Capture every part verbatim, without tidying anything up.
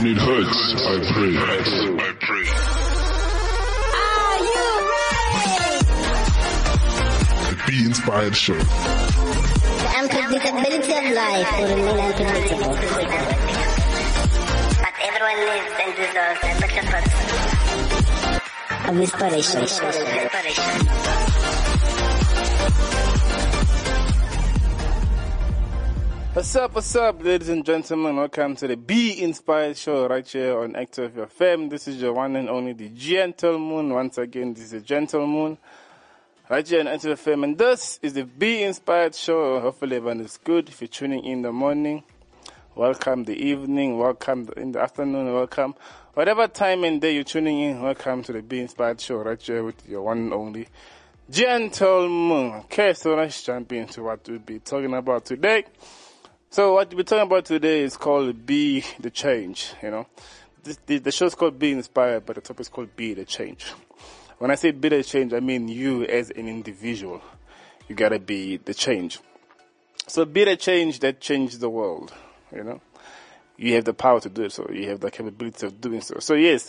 When it hurts, I pray. I pray. Are you ready? The Be Inspired Show. The unpredictability of life will remain unpredictable. But everyone needs and deserves a better person. Of inspiration. Inspiration. What's up, what's up, ladies and gentlemen? Welcome to the Be Inspired Show right here on Active F M. This is your one and only, the Gentle Moon. Once again, this is the Gentle Moon right here on Active F M. And this is the Be Inspired Show. Hopefully everyone is good. If you're tuning in the morning, welcome the evening, welcome in the afternoon, welcome. Whatever time and day you're tuning in, welcome to the Be Inspired Show right here with your one and only Gentle Moon. Okay, so let's jump into what we'll be talking about today. So what we're talking about today is called Be the Change, you know. This, the, the show's called Be Inspired, but the topic is called Be the Change. When I say be the change, I mean you as an individual. You gotta be the change. So be the change that changes the world, you know. You have the power to do it, so you have the capability of doing so. So yes,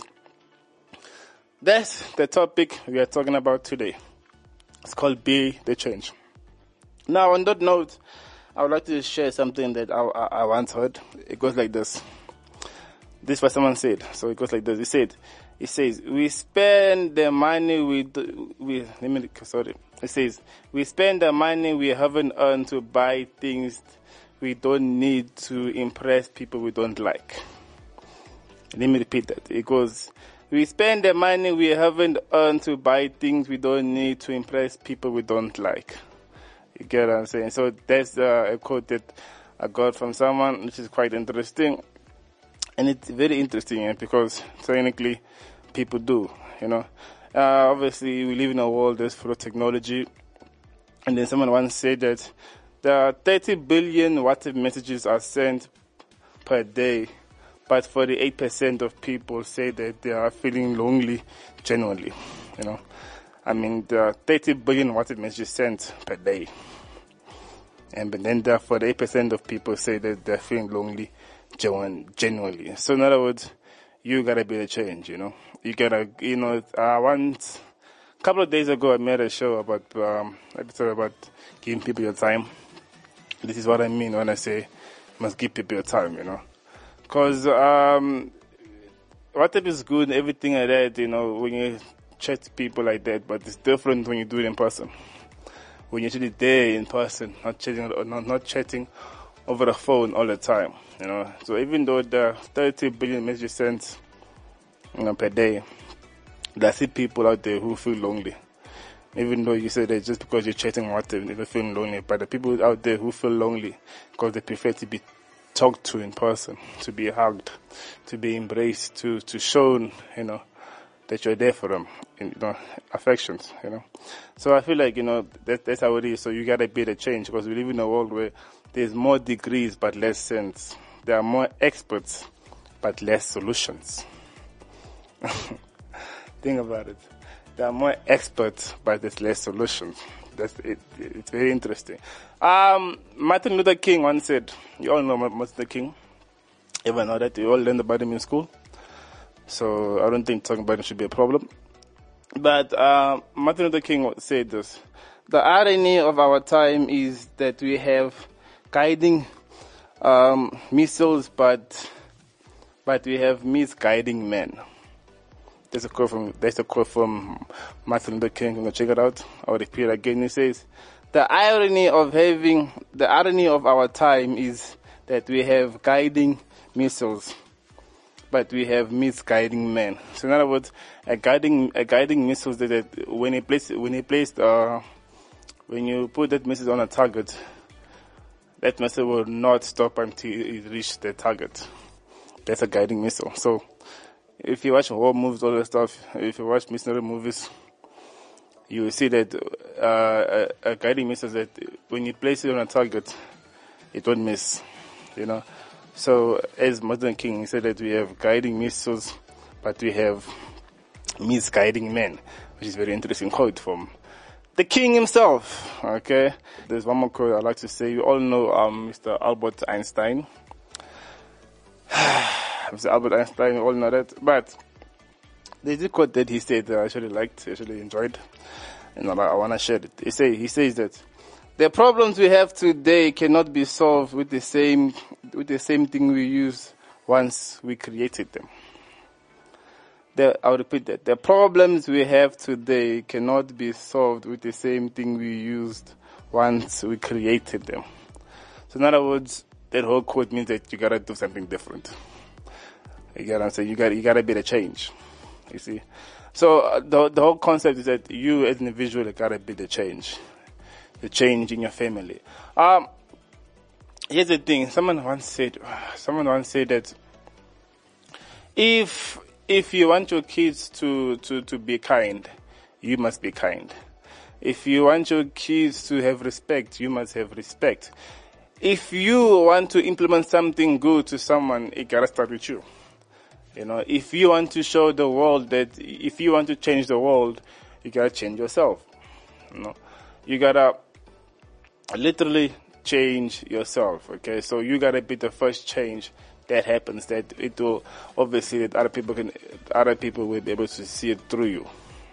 that's the topic we are talking about today. It's called Be the Change. Now on that note, I would like to share something that I, I, I once heard. It goes like this. This is what someone said. So it goes like this. He said, it says, we spend the money we, do, we, let me, sorry. It says, we spend the money we haven't earned to buy things we don't need to impress people we don't like. Let me repeat that. It goes, we spend the money we haven't earned to buy things we don't need to impress people we don't like. You get what I'm saying? So that's uh, a quote that I got from someone, which is quite interesting. And it's very interesting yeah, because technically people do, you know. Uh, obviously, we live in a world that's full of technology. And then someone once said that there are thirty billion WhatsApp messages are sent per day, but forty-eight percent of people say that they are feeling lonely genuinely, you know. I mean, there are thirty billion WhatsApp messages sent per day. And but then there are forty-eight percent of people say that they're feeling lonely genuinely. So in other words, you gotta be the change, you know. You gotta, you know, uh, once, a couple of days ago I made a show about, um, episode about giving people your time. This is what I mean when I say you must give people your time, you know. Cause, um, WhatsApp is good and everything like that, you know, when you chat to people like that, but it's different when you do it in person. When you're actually there in person, not chatting, not, not chatting over the phone all the time, you know. So even though there are thirty billion messages sent, you know, per day, there are still people out there who feel lonely. Even though you say that just because you're chatting WhatsApp, they're feeling lonely, but the people out there who feel lonely because they prefer to be talked to in person, to be hugged, to be embraced, to, to shown, you know, that you're there for them, in, you know, affections, you know. So I feel like, you know, that, that's how it is. So you gotta be the change because we live in a world where there's more degrees but less sense. There are more experts but less solutions. Think about it. There are more experts but there's less solutions. That's it. It's very interesting. Um, Martin Luther King once said, you all know Martin Luther King. Ever know that? You all learned about him in school. So I don't think talking about it should be a problem. But uh, Martin Luther King said this. The irony of our time is that we have guiding um, missiles, but but we have misguiding men. That's a quote from that's a quote from Martin Luther King. I'm gonna check it out. I'll repeat it again. He says, "The irony of having the irony of our time is that we have guiding missiles, but we have misguiding men." So in other words, a guiding a guiding missile that, that when he placed when he placed uh when you put that missile on a target, that missile will not stop until it reaches the target. That's a guiding missile. So if you watch war movies, all that stuff, if you watch missionary movies, you will see that uh, a, a guiding missile that when you place it on a target, it won't miss. You know. So, as Martin King said that we have guiding missiles, but we have misguiding men, which is a very interesting quote from the king himself. Okay. There's one more quote I'd like to say. You all know um, Mister Albert Einstein. Mister Albert Einstein, we all know that. But there's a quote that he said that I actually liked, actually enjoyed, and I, I want to share it. He, say, he says that the problems we have today cannot be solved with the same with the same thing we used once we created them. The, I'll repeat that. The problems we have today cannot be solved with the same thing we used once we created them. So in other words, that whole quote means that you gotta do something different. You gotta say you got you gotta be the change. You see, so uh, the the whole concept is that you as an individual gotta be the change, the change in your family. Um, here's the thing. Someone once said, someone once said that if if you want your kids to to to be kind, you must be kind. If you want your kids to have respect, you must have respect. If you want to implement something good to someone, it gotta start with you. You know, if you want to show the world that, if you want to change the world, you gotta change yourself. You know, you gotta literally change yourself. Okay, so you gotta be the first change that happens. That it will obviously that other people can, other people will be able to see it through you.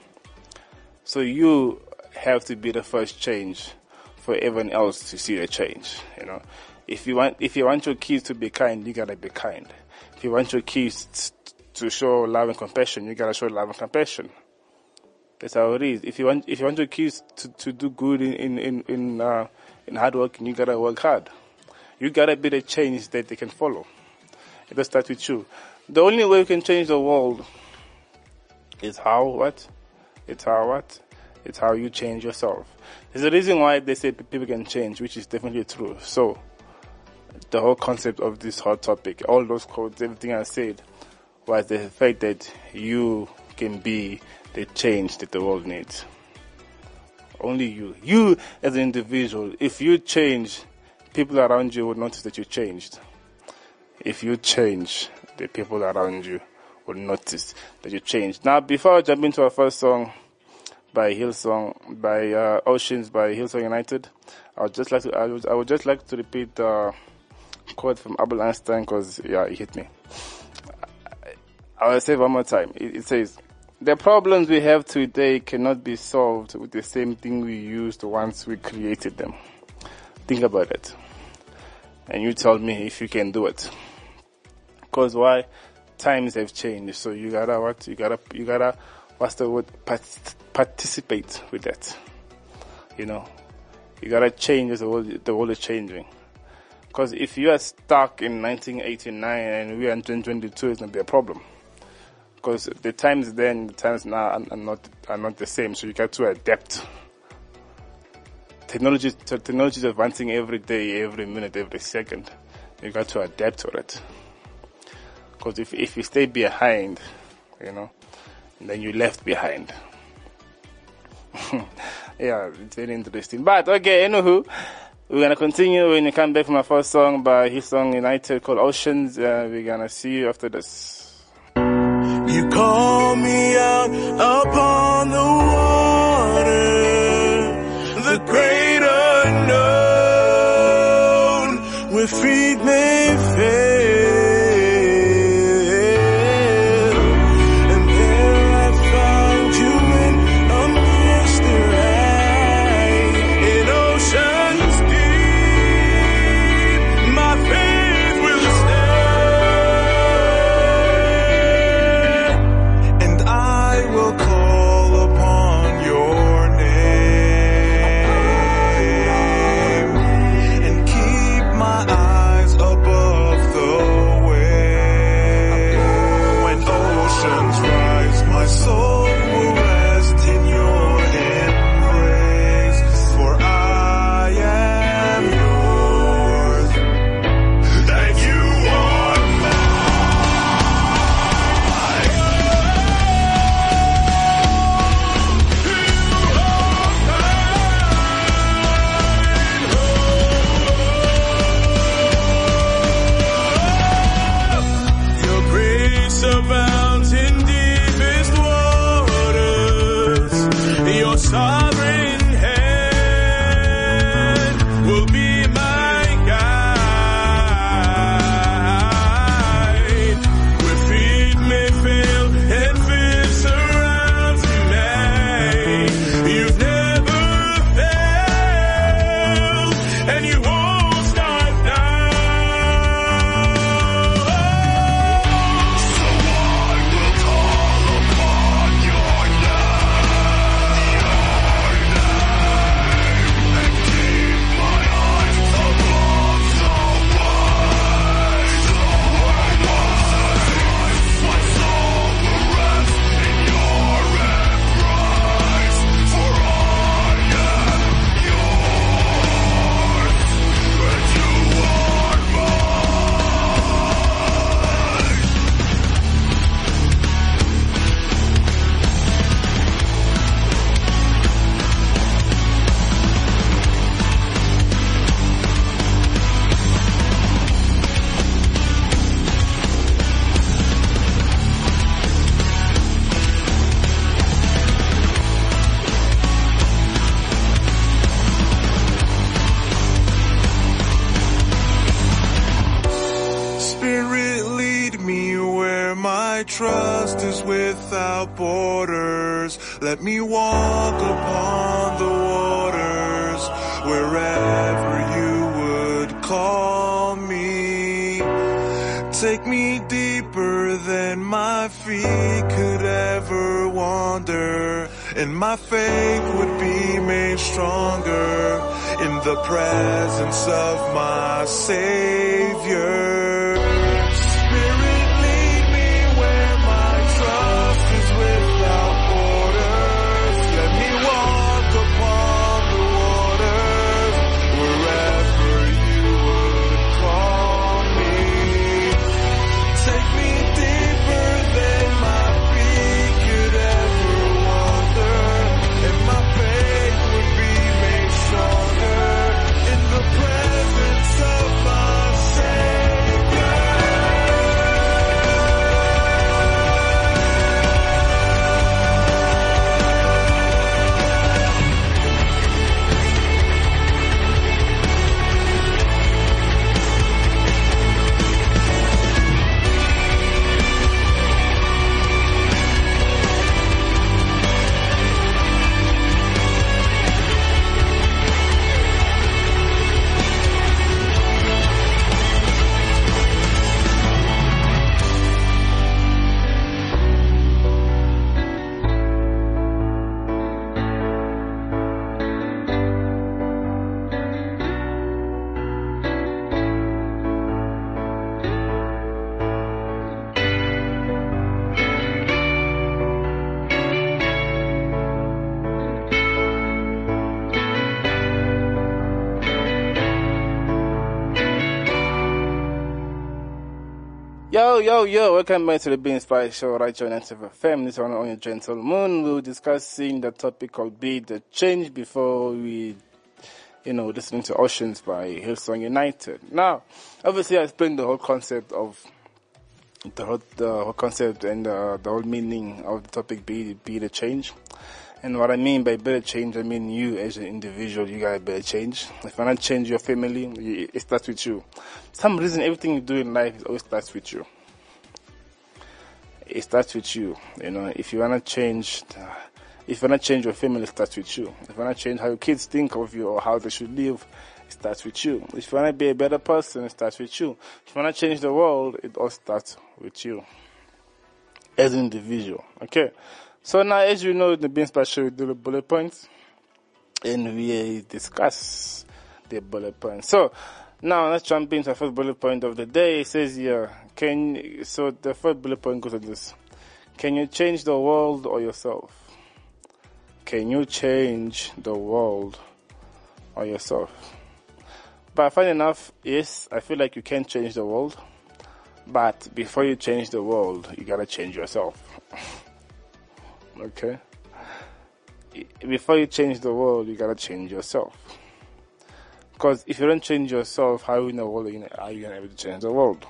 So you have to be the first change for everyone else to see the change. You know, if you want, if you want your kids to be kind, you gotta be kind. If you want your kids to show love and compassion, you gotta show love and compassion. That's how it is. If you want, if you want your kids to, to do good in in in in, uh, in hard work, you gotta work hard. You gotta be the change that they can follow. It does start with you. The only way you can change the world is how what? It's how what? It's how you change yourself. There's a reason why they say people can change, which is definitely true. So, the whole concept of this hot topic, all those quotes, everything I said, was the fact that you can be the change that the world needs. Only you. You as an individual, if you change, people around you will notice that you changed. If you change, the people around you will notice that you changed. Now, before I jump into our first song, by Hillsong, by uh, Oceans, by Hillsong United, I would just like to, I would, I would just like to repeat the uh, quote from Albert Einstein because yeah, it hit me. I will say it one more time. It, it says, "The problems we have today cannot be solved with the same thing we used once we created them." Think about it, and you tell me if you can do it. Because why? Times have changed, so you gotta what? You gotta you gotta. What's the word? Part- participate with that. You know, you gotta change as the world, the world is changing. Because if you are stuck in nineteen eighty-nine and we are in twenty twenty-two, it's gonna be a problem. Because the times then, the times now are, are not are not the same. So you got to adapt. Technology, technology is advancing every day, every minute, every second. You got to adapt to it. Because if if you stay behind, you know, then you left behind. Yeah, it's very interesting. But okay, anywho, we're gonna continue when you come back from our first song by Hillsong United called Oceans. Uh, we're gonna see you after this. You call me out upon the water, the great unknown, where feet may fail. my trust is without borders. Let me walk upon the waters wherever you would call me. Take me deeper than my feet could ever wander, and my faith would be made stronger in the presence of my Savior. Spirit, lead me where my trust is without borders. Let me walk upon the waters wherever you would call me. Take me deeper than my feet could ever wander, and my faith would be made stronger in the presence of my Savior. Yo, yo, yo, welcome back to the Be Inspired Show right here on N T V F M. This one on your gentle moon. We'll be discussing the topic called Be the Change before we, you know, listening to Oceans by Hillsong United. Now, obviously I explained the whole concept of, the whole, the whole concept and uh, the whole meaning of the topic Be, Be the Change. And what I mean by better change, I mean you as an individual, you gotta better change. If you wanna change your family, it starts with you. For some reason, everything you do in life it always starts with you. It starts with you. You know, if you wanna change, if you wanna change your family, it starts with you. If you wanna change how your kids think of you or how they should live, it starts with you. If you wanna be a better person, it starts with you. If you wanna change the world, it all starts with you as an individual. Okay. So now, as you know, in the Be Inspired Show, we do the bullet points, and we discuss the bullet points. So now let's jump into the first bullet point of the day. It says here, can so the first bullet point goes like this: can you change the world or yourself? Can you change the world or yourself? But funny enough, yes, I feel like you can change the world, but before you change the world, you gotta change yourself. Okay? Before you change the world, you gotta change yourself. Because if you don't change yourself, how in the world are you gonna, are you gonna be able to change the world?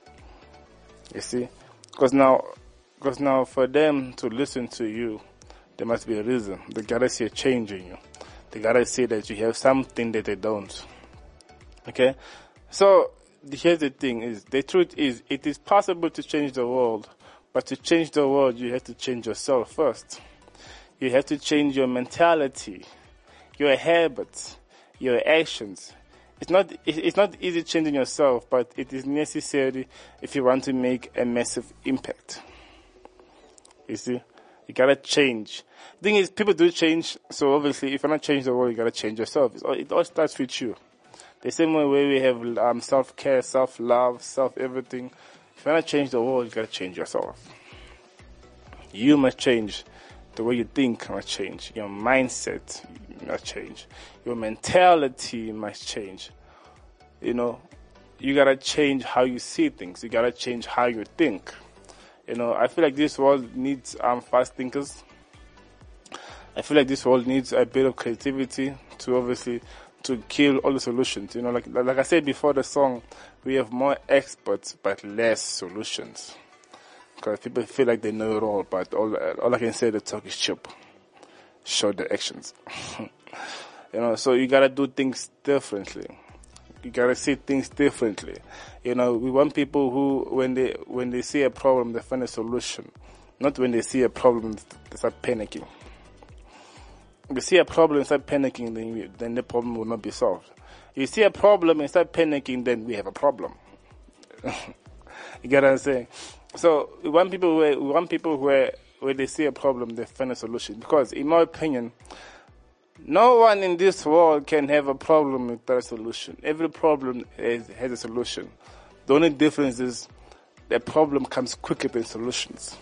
You see? Because now, because now for them to listen to you, there must be a reason. They gotta see a change in you. They gotta see that you have something that they don't. Okay? So, here's the thing is, the truth is, it is possible to change the world. But to change the world, you have to change yourself first. You have to change your mentality, your habits, your actions. It's not, it's not easy changing yourself, but it is necessary if you want to make a massive impact. You see? You gotta change. The thing is, people do change, so obviously, if you want to change the world, you gotta change yourself. All, it all starts with you. The same way we have um, self-care, self-love, self-everything. If you want to change the world, you gotta change yourself. You must change. The way you think must change. Your mindset must change. Your mentality must change. You know, you gotta change how you see things. You gotta change how you think. You know, I feel like this world needs um, fast thinkers. I feel like this world needs a bit of creativity to obviously to kill all the solutions. You know, like like I said before the song, we have more experts but less solutions. Because people feel like they know it all, but all all I can say, the talk is cheap. Show the actions. You know, so you gotta do things differently. You gotta see things differently. You know, we want people who, when they when they see a problem, they find a solution. Not when they see a problem, they start panicking. If you see a problem and start panicking, then we, then the problem will not be solved. If you see a problem and start panicking, then we have a problem. You get what I'm saying? So we want people where we want people where where they see a problem, they find a solution. Because in my opinion, no one in this world can have a problem without a solution. Every problem has, has a solution. The only difference is the problem comes quicker than solutions.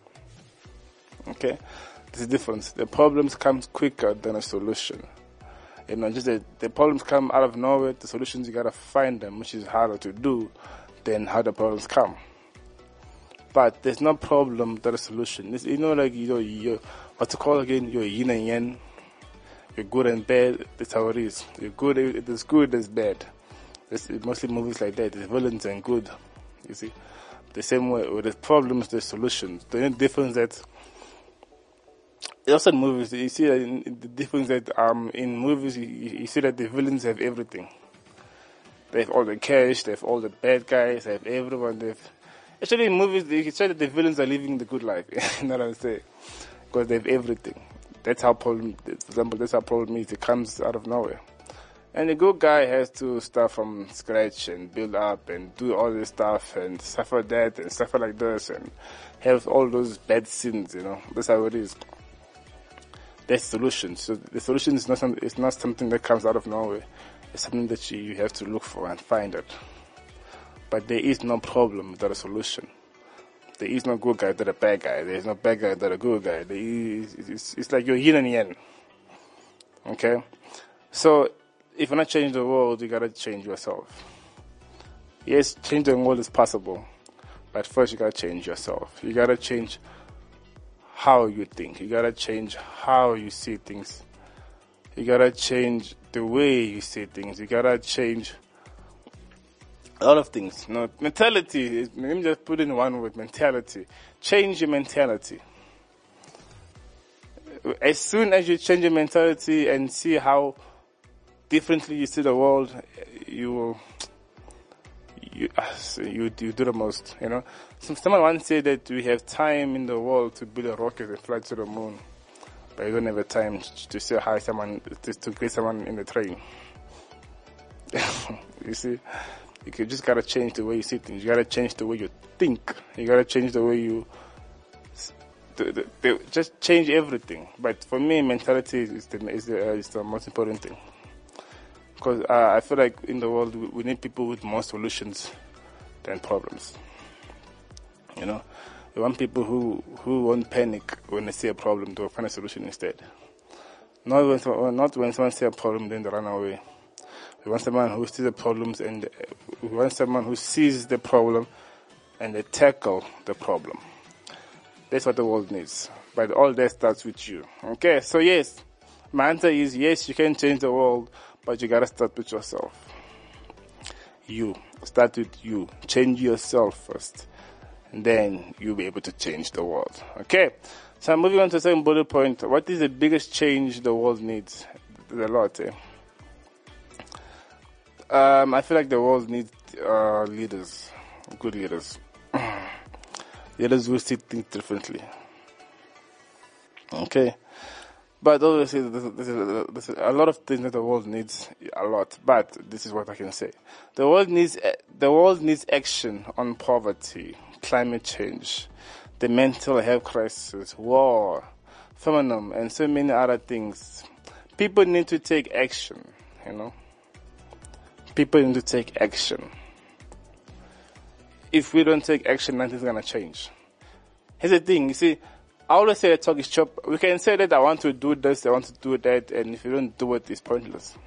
Okay? There's a difference. The problems comes quicker than a solution. You know, just the, the problems come out of nowhere, the solutions you gotta find them, which is harder to do than how the problems come. But there's no problem without a solution. It's, you know, like, you know, you what's it called again? You're yin and yang. You're good and bad. That's how it is. You're good. There's good. There's bad. There's mostly movies like that. There's villains and good. You see, the same way with the problems, there's solutions. The only difference that also in movies, you see that in, the difference that um in movies you, you see that the villains have everything. They have all the cash. They have all the bad guys. They have everyone. They've Actually, in movies, you say that the villains are living the good life. You know what I'm saying? Because they have everything. That's how problem, for example, that's how problem is. It comes out of nowhere. And the good guy has to start from scratch and build up and do all this stuff and suffer that and suffer like this and have all those bad sins, you know. That's how it is. That's the solution. So the solution is not, some, it's not something that comes out of nowhere. It's something that you, you have to look for and find it. But there is no problem without a solution. There is no good guy without a bad guy. There is no bad guy without a good guy. There is, it's, it's like you're yin and yang. Okay? So, if you want to change the world, you gotta change yourself. Yes, changing the world is possible. But first you gotta change yourself. You gotta change how you think. You gotta change how you see things. You gotta change the way you see things. You gotta change a lot of things. You know, mentality, let me just put in one word, mentality. Change your mentality. As soon as you change your mentality and see how differently you see the world, you will, you, you, you do the most, you know. Someone once said that we have time in the world to build a rocket and fly to the moon, but you don't have a time to say hi someone, to, to greet someone in the train. You see? You just gotta change the way you see things. You gotta change the way you think. You gotta change the way you, the, the, the, just change everything. But for me, mentality is the is the, uh, is the most important thing. Because uh, I feel like in the world we, we need people with more solutions than problems. You know, we want people who who won't panic when they see a problem, to find a solution instead. Not when not when someone sees a problem, then they run away. We want someone who sees the problems, and we want someone who sees the problem and they tackle the problem. That's what the world needs. But all that starts with you. Okay, so yes, my answer is yes, you can change the world, but you gotta start with yourself. You. Start with you. Change yourself first. And then you'll be able to change the world. Okay, so I'm moving on to the second bullet point. What is the biggest change the world needs? There's a lot, eh? Um, I feel like the world needs uh, leaders, good leaders. Leaders who see things differently. Okay, but obviously there's, there's, there's a lot of things that the world needs, a lot. But this is what I can say: the world needs the world needs action on poverty, climate change, the mental health crisis, war, feminism, and so many other things. People need to take action. You know. People need to take action. If we don't take action, nothing's going to change. Here's the thing, you see, I always say that talk is chop. We can say that I want to do this, I want to do that, and if you don't do it, it's pointless.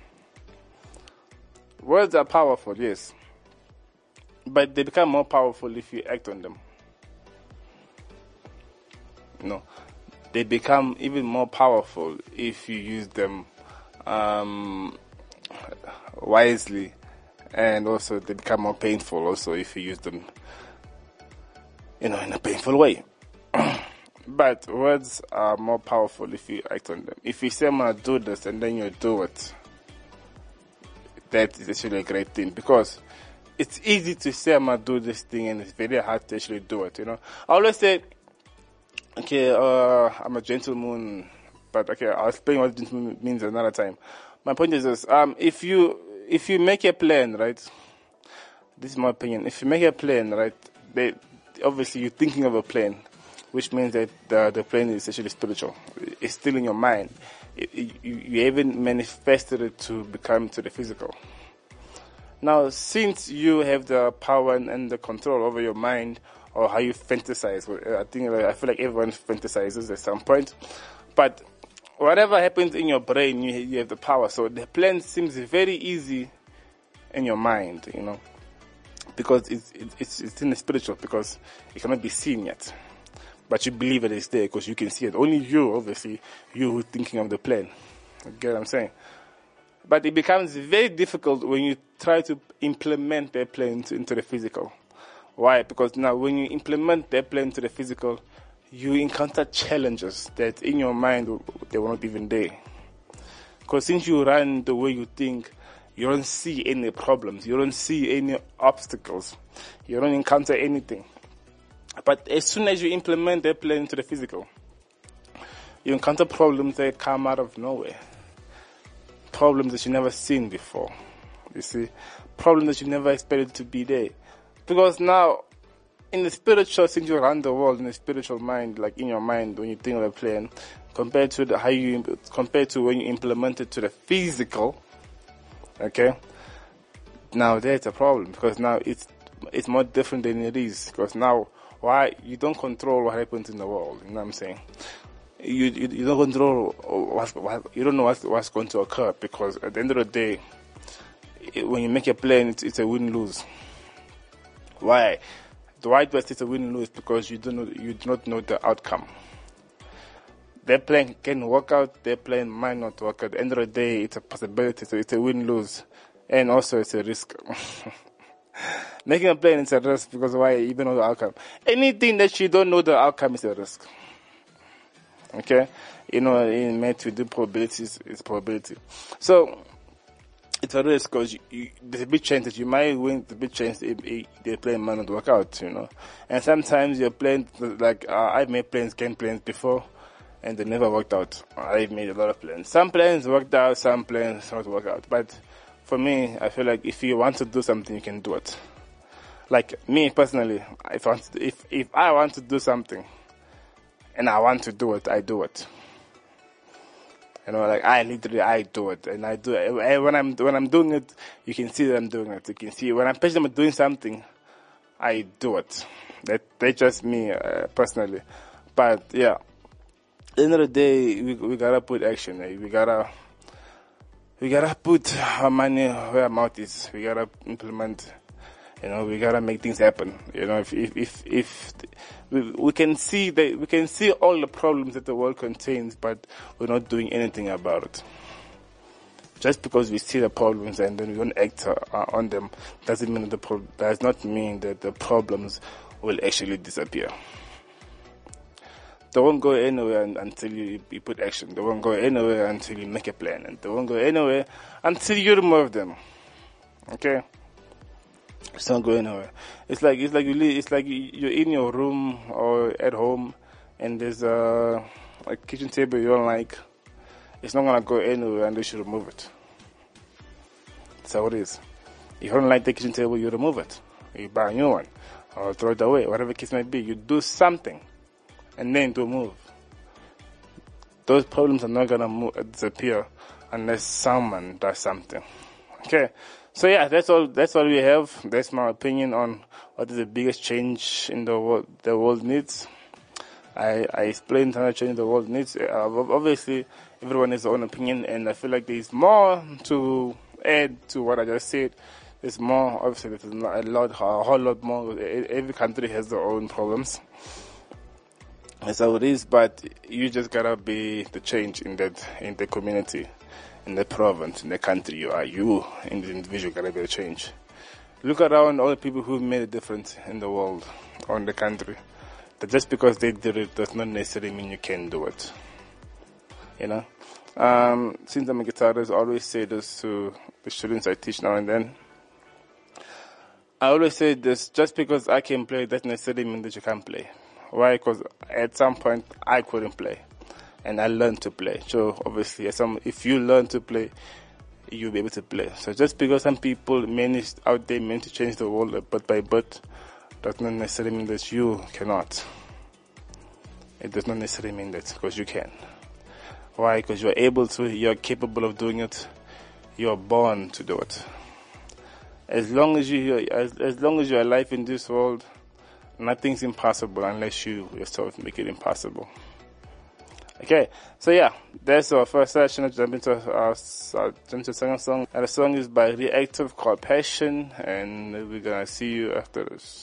Words are powerful, yes. But they become more powerful if you act on them. No. They become even more powerful if you use them um, wisely. And also they become more painful also if you use them, you know, in a painful way. But words are more powerful if you act on them. If you say I'm going to do this and then you do it, that is actually a great thing, because it's easy to say I'm gonna do this thing, and it's very hard to actually do it. You know, I always say, okay, uh, I'm a gentleman, but okay, I'll explain what gentleman means another time. My point is this: um, if you if you make a plan, right? This is my opinion. If you make a plan, right, they, obviously you're thinking of a plan, which means that the, the plan is actually spiritual. It's still in your mind. It, it, you, you haven't manifested it to become to the physical. Now, since you have the power and, and the control over your mind, or how you fantasize, I think I feel like everyone fantasizes at some point, but whatever happens in your brain, you, you have the power. So the plan seems very easy in your mind, you know. Because it's, it's it's in the spiritual, because it cannot be seen yet, but you believe it is there because you can see it. Only you, obviously, you who thinking of the plan. You get what I'm saying? But it becomes very difficult when you try to implement that plan into, into the physical. Why? Because now when you implement that plan to the physical, you encounter challenges that in your mind they were not even there. Because since you run the way you think, you don't see any problems. You don't see any obstacles. You don't encounter anything. But as soon as you implement that plan into the physical, you encounter problems that come out of nowhere. Problems that you never seen before. You see? Problems that you never expected to be there. Because now, in the spiritual, since you run the world in the spiritual mind, like in your mind when you think of a plan, compared to the, how you, compared to when you implement it to the physical, okay, now there's a problem, because now it's it's more different than it is, because now why you don't control what happens in the world, you know what I'm saying? You you, you don't control what's, what, you don't know what's, what's going to occur, because at the end of the day, it, when you make a plan, it's, it's a win-lose. Why? The White West is a win-lose because you don't know, you do not know the outcome. Their plan can work out, their plan might not work out. At the end of the day, it's a possibility, so it's a win-lose. And also it's a risk. Making a plan is a risk, because why? You don't know the outcome. Anything that you don't know the outcome is a risk. Okay? You know, in math we do probabilities, it's probability. So, it's a risk, because you, you, there's a big chance that you might win, there's a big chance that it, the plan might not work out, you know. And sometimes your plan, like, uh, I've made plans, game plans before, and they never worked out. I've made a lot of plans. Some plans worked out, some plans not work out. But for me, I feel like if you want to do something, you can do it. Like me personally, if I want to, if if I want to do something, and I want to do it, I do it. You know, like I literally I do it, and I do it. And when I'm when I'm doing it, you can see that I'm doing it. You can see when I'm passionate about doing something, I do it. That that's just me uh, personally. But yeah. At the end of the day, we we gotta put action. Eh? We gotta we gotta put our money where our mouth is. We gotta implement. You know, we gotta make things happen. You know, if if if, if we, we can see that we can see all the problems that the world contains, but we're not doing anything about it. Just because we see the problems and then we don't act uh, on them doesn't mean that the pro- does not mean that the problems will actually disappear. They won't go anywhere until you, you put action. They won't go anywhere until you make a plan. And they won't go anywhere until you remove them. Okay? It's not going anywhere. It's like, it's like, you leave, it's like you're in your room or at home and there's a, a kitchen table you don't like. It's not going to go anywhere unless you remove it. That's how it is. If you don't like the kitchen table, you remove it. You buy a new one. Or throw it away. Whatever the case may be. You do something. And then to move. Those problems are not gonna move, disappear unless someone does something. Okay, so yeah, that's all. That's all we have. That's my opinion on what is the biggest change in the world. The world needs. I I explained how much change the world needs. Uh, obviously, everyone has their own opinion, and I feel like there's more to add to what I just said. There's more. Obviously, there's a lot, a whole lot more. Every country has their own problems. That's how it is, but you just gotta be the change in that, in the community, in the province, in the country you are. You, in the individual, gotta be the change. Look around all the people who made a difference in the world or in the country. That just because they did it does not necessarily mean you can do it. You know? Um, since I'm a guitarist, I always say this to the students I teach now and then. I always say this, just because I can play doesn't necessarily mean that you can't play. Why? Because at some point I couldn't play, and I learned to play. So obviously, as some, if you learn to play, you'll be able to play. So just because some people manage out there meant to change the world bit by bit, does not necessarily mean that you cannot. It does not necessarily mean that, because you can. Why? Because you're able to, you're capable of doing it, you're born to do it. As long as you, as, as long as you're alive in this world, nothing's impossible unless you yourself make it impossible. Okay, so yeah, that's our first session. Let's jump into our, our jump into the second song. And the song is by Reactive called Passion, and we're gonna see you after this.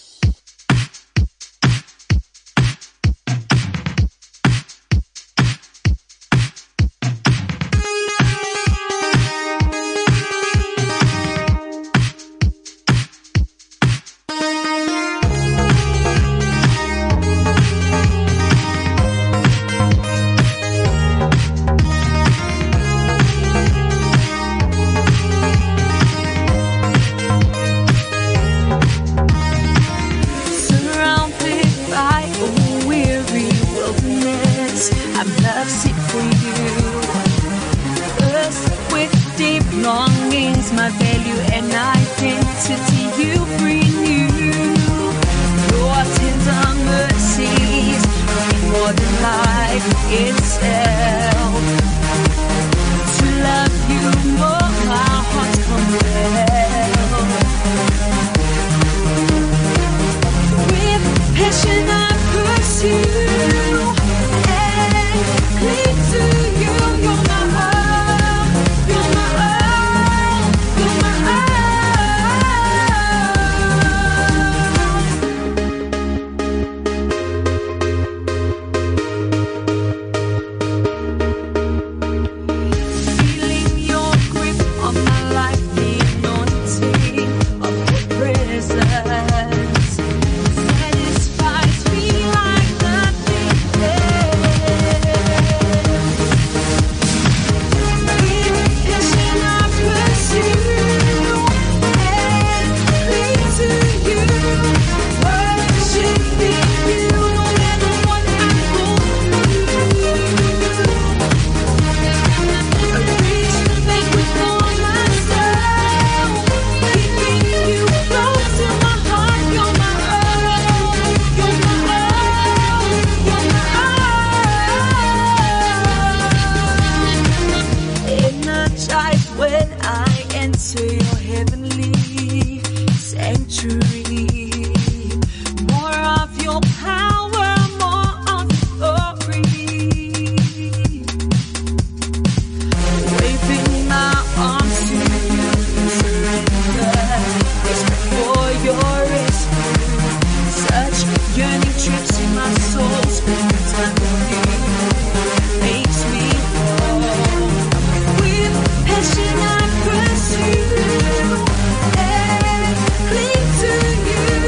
Passion I pursue and cling to you.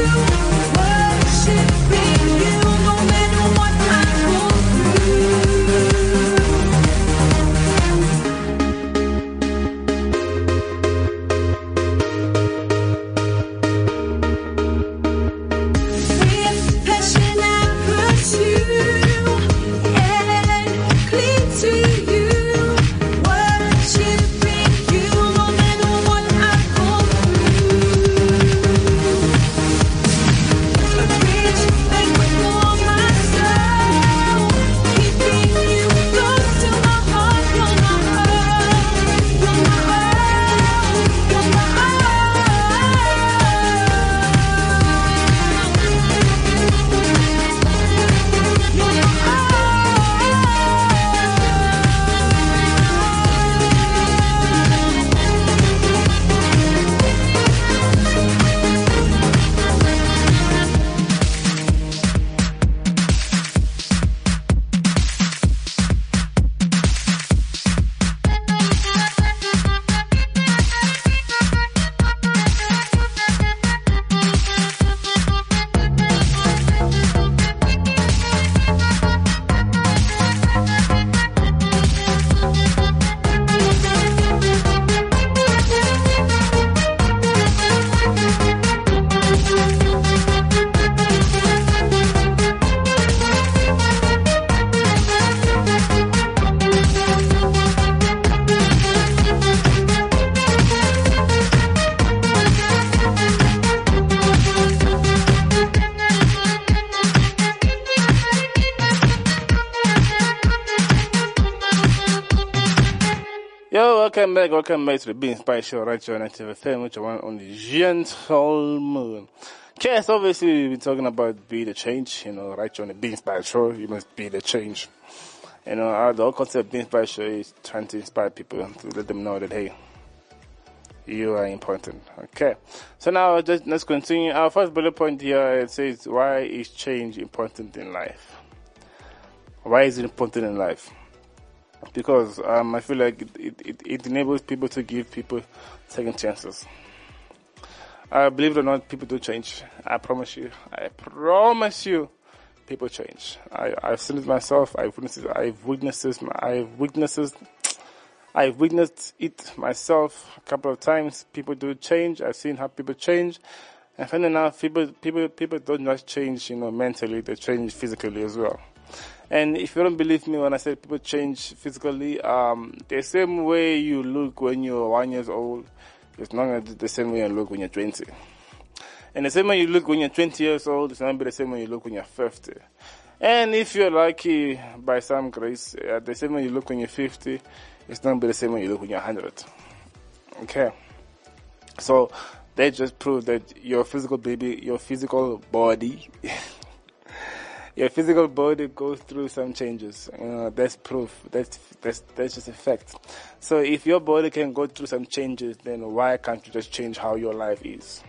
welcome back, welcome back to the Be Inspired Show right here on Active F M, which I want on the gentleman. Okay, so obviously we've been talking about be the change, you know, right here on the Be Inspired Show, you must be the change. You know, uh, the whole concept of Be Inspired Show is trying to inspire people, to let them know that, hey, you are important. Okay, so now just, let's continue. Our first bullet point here, it says, why is change important in life? Why is it important in life? Because um, I feel like it, it, it enables people to give people second chances. Uh, believe it or not, people do change. I promise you. I promise you, people change. I, I've seen it myself. I've witnessed it. I've witnessed it. I've witnessed it. I've witnessed it myself a couple of times. People do change. I've seen how people change. And funny enough, people, people, people don't just change, you know, mentally. They change physically as well. And if you don't believe me when I say people change physically, um, the same way you look when you're one years old is not the same way you look when you're twenty. And the same way you look when you're twenty years old is not the same way you look when you're fifty. And if you're lucky by some grace, uh, the same way you look when you're fifty is not the same way you look when you're one hundred. Okay. So they just prove that your physical baby, your physical body, your physical body goes through some changes. You know, that's proof. That's, that's, that's just a fact. So if your body can go through some changes, then why can't you just change how your life is?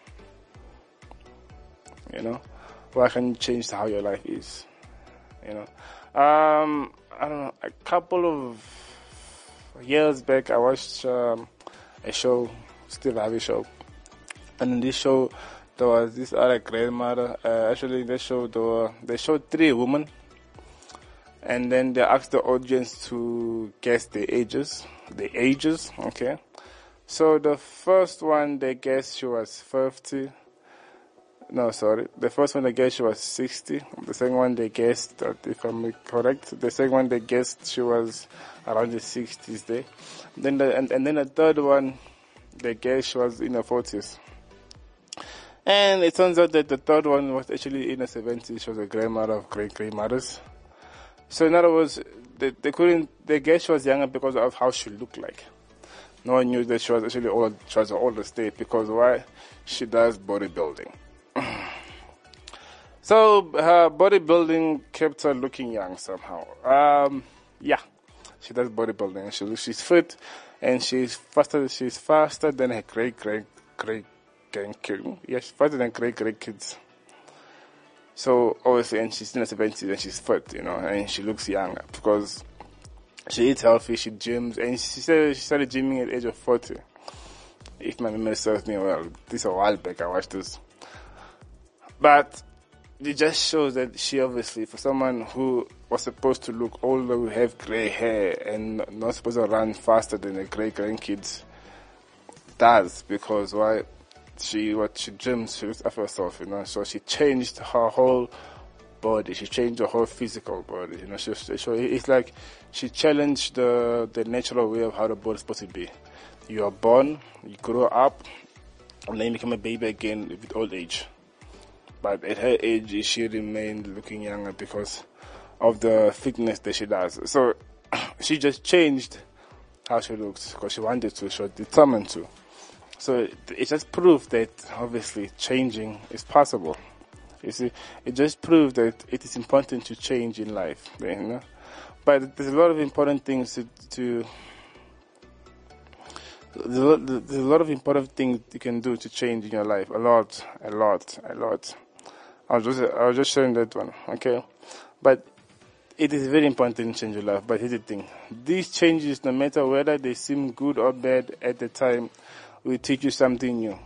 You know? Why can't you change how your life is? You know? Um, I don't know, a couple of years back, I watched um, a show, Steve Harvey show. And in this show, there was this other grandmother. Uh, actually, they showed there were, they showed three women, and then they asked the audience to guess the ages. The ages, okay. So the first one they guessed she was fifty. No, sorry. The first one they guessed she was sixty. The second one they guessed, uh, if I'm correct, the second one they guessed she was around the sixties there. Then the, and, and then the third one they guessed she was in her forties. And it turns out that the third one was actually in the seventies. She was a grandmother of great grandmothers. So in other words, they, they couldn't, they guessed she was younger because of how she looked like. No one knew that she was actually old, she was an older state because why? She does bodybuilding. So her bodybuilding kept her looking young somehow. Um, yeah, she does bodybuilding. She she's fit and she's faster. She's faster than her great great great. Yes, faster than great great kids. So obviously, and she's in her seventies and she's fit, you know, and she looks young because she eats healthy, she gyms, and she said she started gymming at the age of forty. If my memory serves me well, this is a while back I watched this, but it just shows that she obviously, for someone who was supposed to look older, who have grey hair and not supposed to run faster than the great grandkids, does because why? She what she gyms, she looks after herself, you know. So she changed her whole body. She changed her whole physical body, you know. She, so it's like she challenged the the natural way of how the body's supposed to be. You are born, you grow up, and then you become a baby again with old age. But at her age, she remained looking younger because of the fitness that she does. So she just changed how she looks because she wanted to. She was determined to. So it just proved that obviously changing is possible. You see, it just proved that it is important to change in life, you know. But there's a lot of important things to, to there's a, lot, there's a lot of important things you can do to change in your life. A lot, a lot, a lot. I was just, I was just showing that one, okay. But it is very important to change your life. But here's the thing: these changes, no matter whether they seem good or bad at the time, will teach you something new.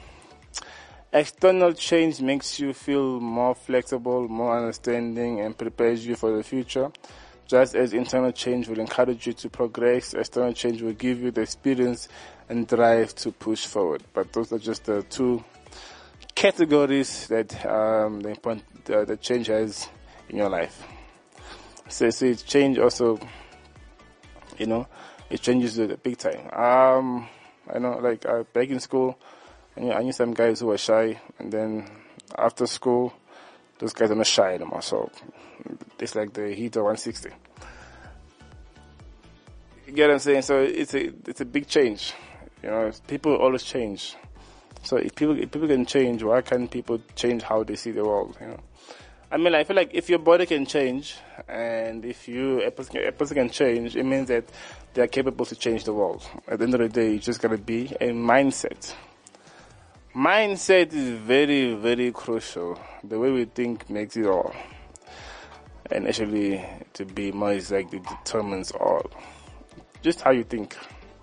External change makes you feel more flexible, more understanding, and prepares you for the future. Just as internal change will encourage you to progress, external change will give you the experience and drive to push forward. But those are just the two categories that um, the, important, uh, the change has in your life. So, so change also, you know, it changes the big time. Um, I know, like, uh, back in school, I knew, I knew some guys who were shy, and then after school, those guys are not shy anymore, so it's like the heat of one sixty. You get what I'm saying? So it's a it's a big change. You know, people always change. So if people if people can change, why can't people change how they see the world? You know, I mean, I feel like if your body can change, and if you a person, a person can change, it means that they are capable to change the world. At the end of the day, it's just gotta be a mindset. Mindset is very, very crucial. The way we think makes it all. And actually, to be more exact, it determines all. Just how you think.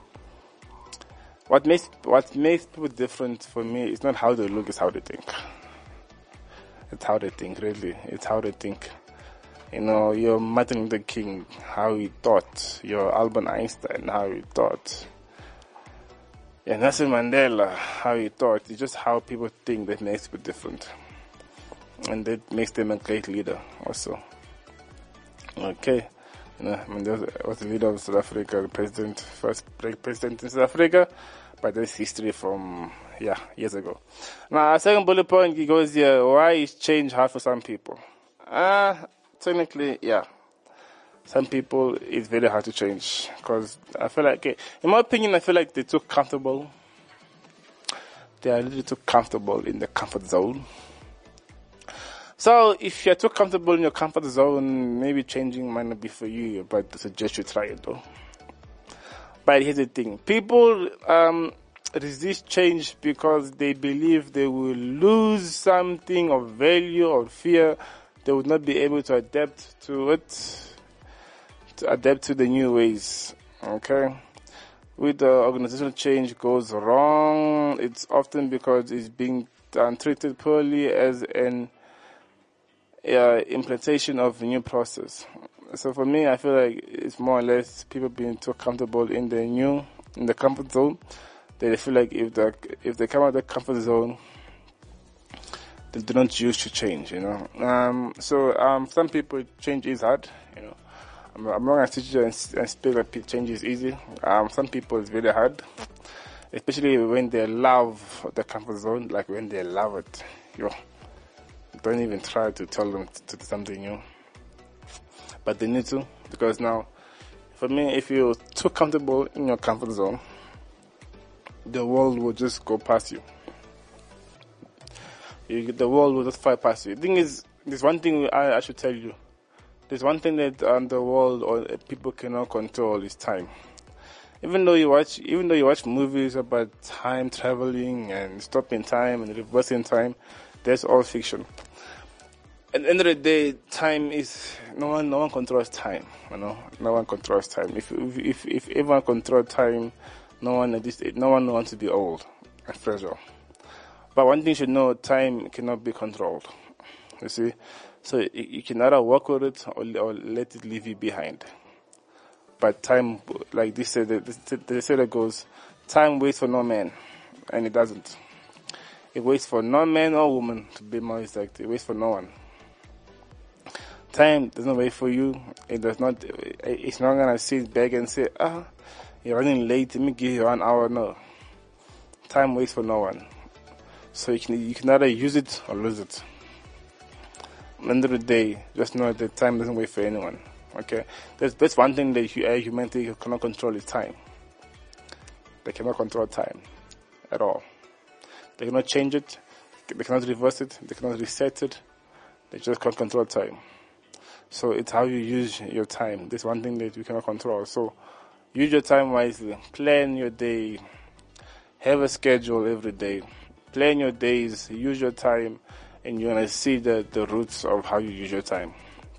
What makes what makes people different for me is not how they look, it's how they think. It's how they think, really. It's how they think. You know, your Martin Luther King, how he thought. Your Albert Einstein, how he thought. Yeah, Nelson Mandela, how he thought. It's just how people think that makes people different. And that makes them a great leader also. Okay. You know, I mean, there was the leader of South Africa, the president, first black president in South Africa, but that's history from, yeah, years ago. Now, our second bullet point, he goes here, why is change hard for some people? Uh, technically, yeah. Some people, it's very hard to change because I feel like, okay, in my opinion, I feel like they're too comfortable. They are a little too comfortable in the comfort zone. So if you're too comfortable in your comfort zone, maybe changing might not be for you, but I suggest you try it though. But here's the thing. People um, resist change because they believe they will lose something of value or fear. They would not be able to adapt to it. To adapt to the new ways, okay? With the organizational change goes wrong, it's often because it's being done, treated poorly as an uh, implementation of a new process. So for me, I feel like it's more or less people being too comfortable in the new, in the comfort zone. They feel like if the if they come out of the comfort zone, they do not choose to change, you know. Um, so um, some people, change is hard, you know. I'm not going to teach you and, and speak that change is easy. Um, some people it's very hard, especially when they love the comfort zone, like when they love it. You don't even try to tell them to do something new. But they need to, because now, for me, if you're too comfortable in your comfort zone, the world will just go past you. you the world will just fly past you. The thing is, there's one thing I, I should tell you. There's one thing that um, the world or people cannot control is time. Even though you watch, even though you watch movies about time traveling and stopping time and reversing time, that's all fiction. At the end of the day, time is no one. No one controls time. You know, no one controls time. If if if, if everyone controls time, no one at this, no one wants to be old and fragile. But one thing you should know: time cannot be controlled. You see. So you can either work with it or, or let it leave you behind. But time, like this said, they say that goes, time waits for no man, and it doesn't. It waits for no man or woman, to be more exact. It waits for no one. Time does not wait for you. It does not. It's not gonna sit back and say, "Ah, you're running late. Let me give you one hour." No. Time waits for no one. So you can you can either use it or lose it. At the end of the day, just know that time doesn't wait for anyone. Okay, that's that's one thing that humanity cannot control is time. They cannot control time at all. They cannot change it. They cannot reverse it. They cannot reset it. They just can't control time. So it's how you use your time. That's one thing that you cannot control. So use your time wisely. Plan your day. Have a schedule every day. Plan your days. Use your time. And you're going to see the, the roots of how you use your time.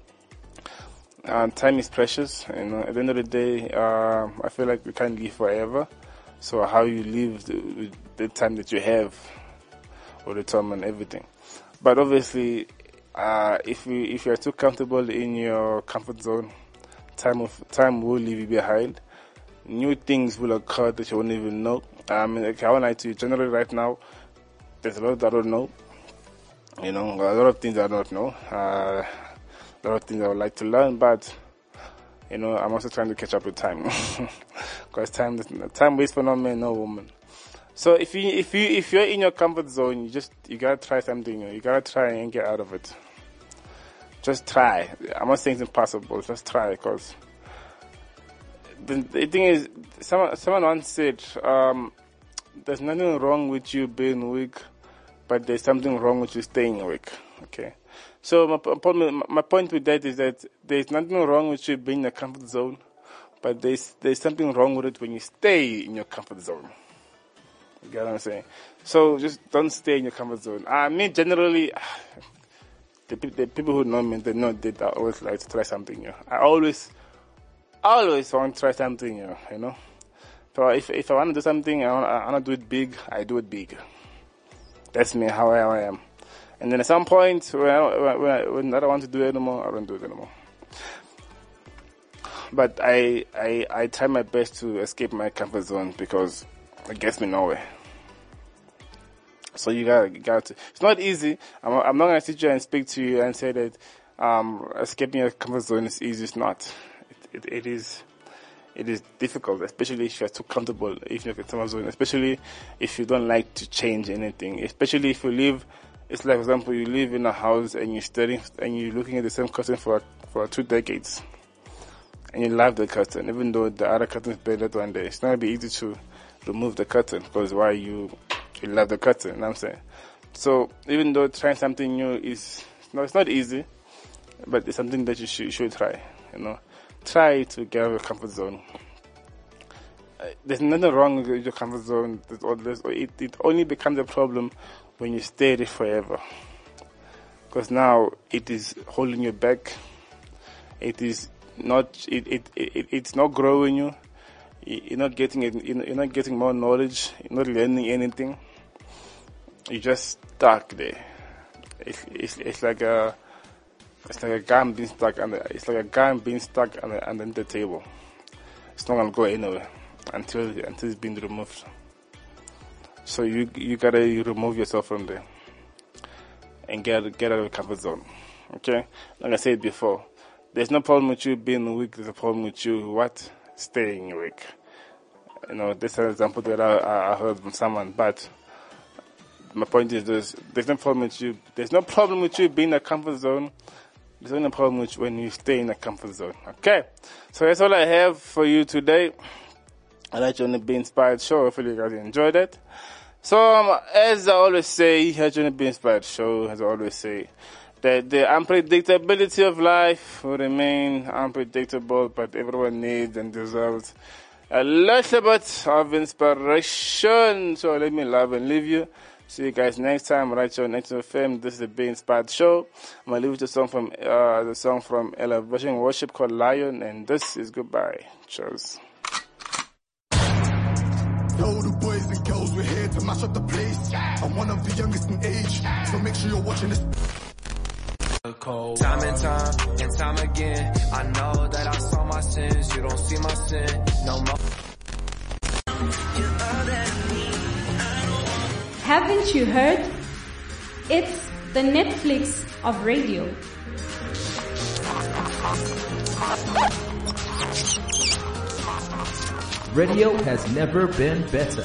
Uh, time is precious. You know, at the end of the day, uh, I feel like we can't live forever. So how you live the, the time that you have will determine everything. But obviously, uh, if you if you're too comfortable in your comfort zone, time of time will leave you behind. New things will occur that you won't even know. I mean, like, I won't lie to you. Generally, right now, there's a lot that I don't know. You know, a lot of things I don't know. Uh, a lot of things I would like to learn, but you know, I'm also trying to catch up with time, because time time waits for no man, no woman. So if you if you if you're in your comfort zone, you just you gotta try something new. You gotta try and get out of it. Just try. I'm not saying it's impossible. Just try, because the, the thing is, someone, someone once said, um, there's nothing wrong with you being weak, but there's something wrong with you staying weak. Okay. So my, my, my point with that is that there's nothing wrong with you being in a comfort zone, but there's, there's something wrong with it when you stay in your comfort zone. You get what I'm saying? So just don't stay in your comfort zone. I mean, generally, the, the people who know me, they know that I always like to try something new. I always, always want to try something new, you know. So if if I want to do something, I want, I want to do it big, I do it big. That's me, how I am. And then at some point, when I, when I, when I don't want to do it anymore, I don't do it anymore. But I, I, I try my best to escape my comfort zone because it gets me nowhere. So you gotta, you gotta. It's not easy. I'm, I'm not gonna sit here and speak to you and say that um, escaping your comfort zone is easy. It's not. It, it, it is. It is difficult, especially if you're too comfortable. If you're in your comfort zone, especially if you don't like to change anything. Especially if you live. It's like, for example, you live in a house and you're studying and you're looking at the same curtain for for two decades, and you love the curtain, even though the other curtain is better one day. It's not gonna be easy to remove the curtain because why you you love the curtain. You know what I'm saying? So even though trying something new is no, it's not easy, but it's something that you should you should try. You know, try to get out of your comfort zone. Uh, there's nothing wrong with your comfort zone. There's all this, it it only becomes a problem when you stay there forever, because now it is holding you back. It is not. It it, it it's not growing you. You're not getting it. You're not getting more knowledge. You're not learning anything. You're just stuck there. It's it's, it's like a it's like a gun being stuck under. It's like a gun being stuck under, under the table. It's not gonna go anywhere until until it's been removed. So you you gotta you remove yourself from there and get get out of the comfort zone. Okay, like I said before, there's no problem with you being weak. There's a problem with you what staying weak. You know, this is an example that I, I heard from someone. But my point is this: there's no problem with you. There's no problem with you being in a comfort zone. There's only a problem with you when you stay in a comfort zone. Okay, so that's all I have for you today. I'd like you on the Be Inspired Show. Hopefully you guys enjoyed it. So, um, as I always say, here on the Be Inspired Show, as I always say, that the unpredictability of life will remain unpredictable, but everyone needs and deserves a little bit of inspiration. So let me love and leave you. See you guys next time, right here on Next F M. This is the Be Inspired Show. I'm gonna leave you with the song from uh, the song from Elevation Worship called Lion, and this is goodbye. Cheers. All the boys and girls, we're here to mash up the place. I'm one of the youngest in age, so make sure you're watching this. Time and time and time again, I know that I saw my sins. You don't see my sin no more. Haven't you heard? It's the Netflix of radio. Radio has never been better.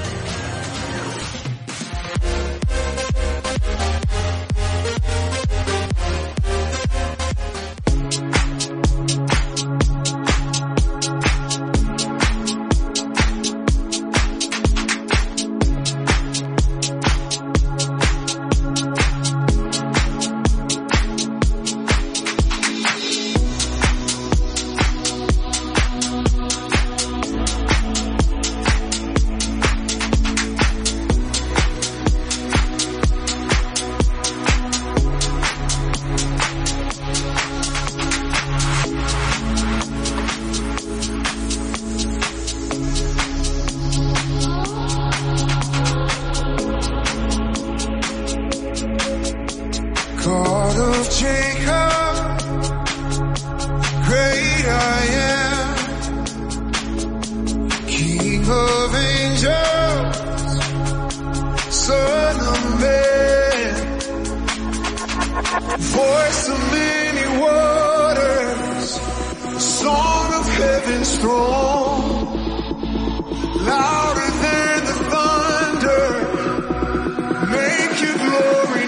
Voice of many waters, song of heaven strong, louder than the thunder, make your glory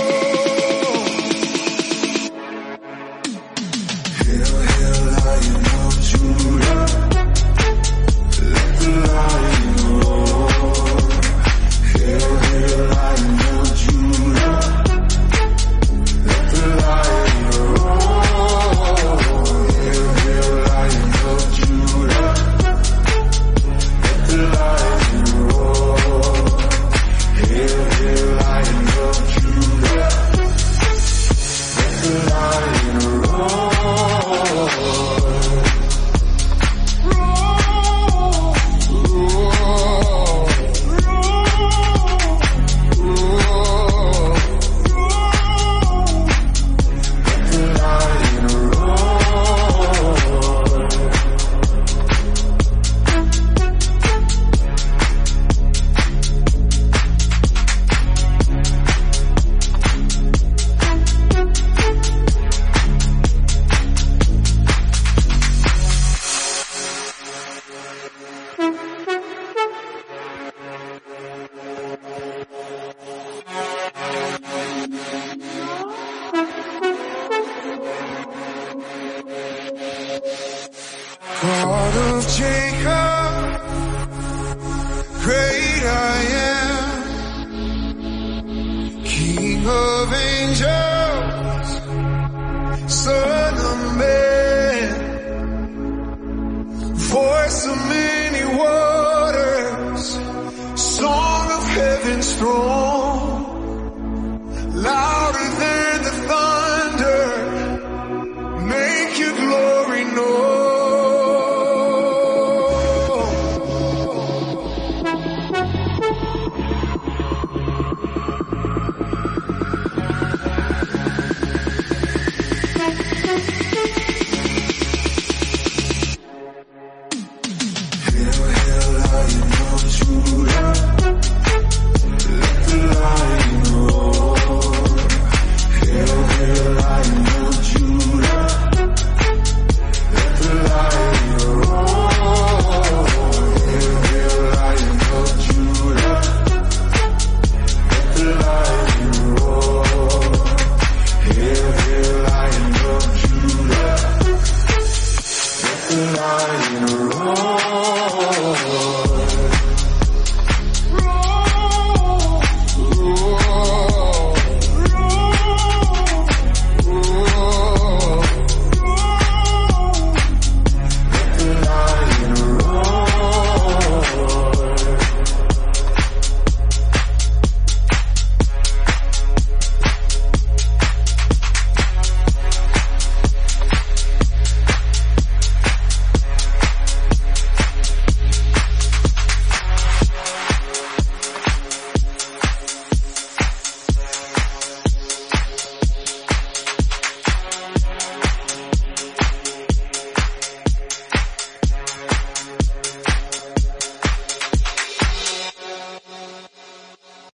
known. Hail, hail, Lion. God of Jacob, great I am, King of angels, Son